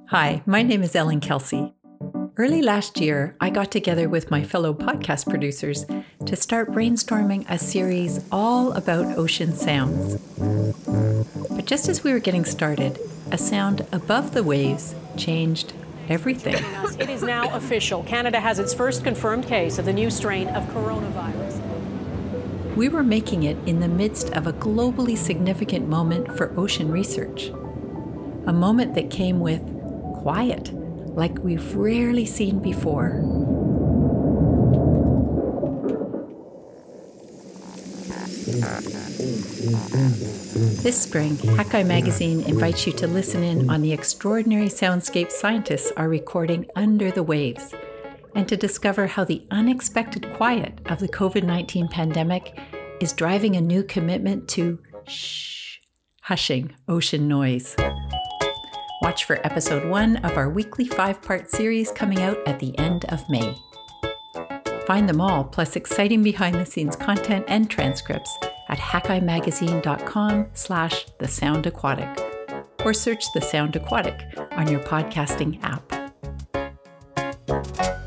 Hi, my name is Ellen Kelsey. Early last year, I got together with my fellow podcast producers to start brainstorming a series all about ocean sounds. But just as we were getting started, a sound above the waves changed everything. It is now official. Canada has its first confirmed case of the new strain of coronavirus. We were making it in the midst of a globally significant moment for ocean research. A moment that came with quiet, like we've rarely seen before. This spring, Hakai Magazine invites you to listen in on the extraordinary soundscape scientists are recording under the waves, and to discover how the unexpected quiet of the COVID-19 pandemic is driving a new commitment to hushing ocean noise. Watch for episode 1 of our weekly 5-part series coming out at the end of May. Find them all, plus exciting behind-the-scenes content and transcripts at hakaimagazine.com/The Sound Aquatic, or search The Sound Aquatic on your podcasting app.